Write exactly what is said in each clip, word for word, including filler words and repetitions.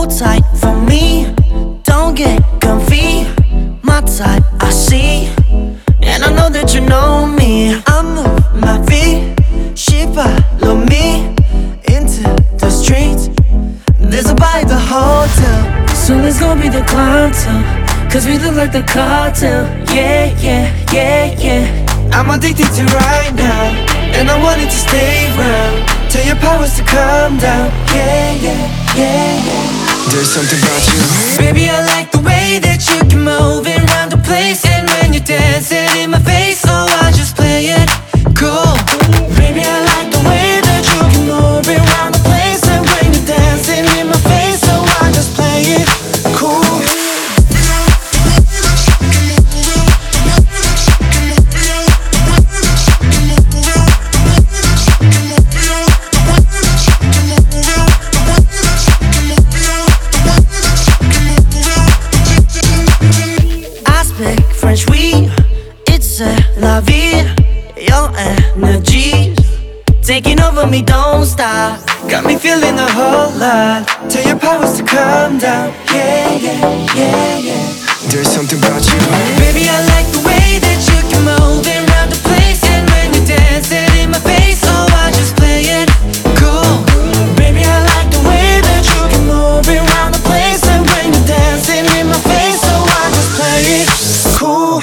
hold tight for me. Don't get comfy, my type I see. And I know that you know me. I move my feet, she follow me into the streets. There's a bar at the hotel, so let's go be the cartel, cause we look like the cartel. Yeah, yeah, yeah, yeah. I'm addicted to right now, and I want it to stay round. Tell your powers to calm down. Yeah, yeah, yeah, yeah. There's something about you. Baby, I like the way that you can move around the place. And when you dance it in my face, oh, I just play it cool. Baby, I like the way that you can move around the place. And when you dance it in my face, oh, I just play it cool. French weed, it's a la vie. Your energies taking over me, don't stop. Got me feeling a whole lot. Tell your powers to calm down. Yeah, yeah, yeah, yeah. There's something about you. Baby, I like the way that you can move around the place. And when you dance it in my face, oh, I just play it cool. Baby, I like the way that you can move around the place. And when you dance it in my face, oh, I just play it cool.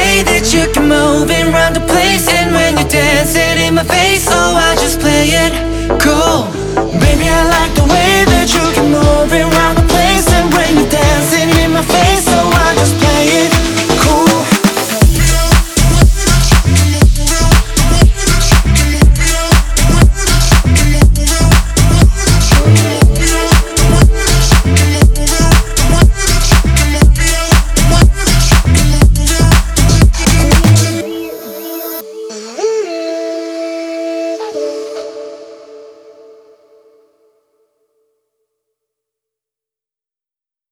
You can move around the place, and when you dance it in my face, oh, I just play it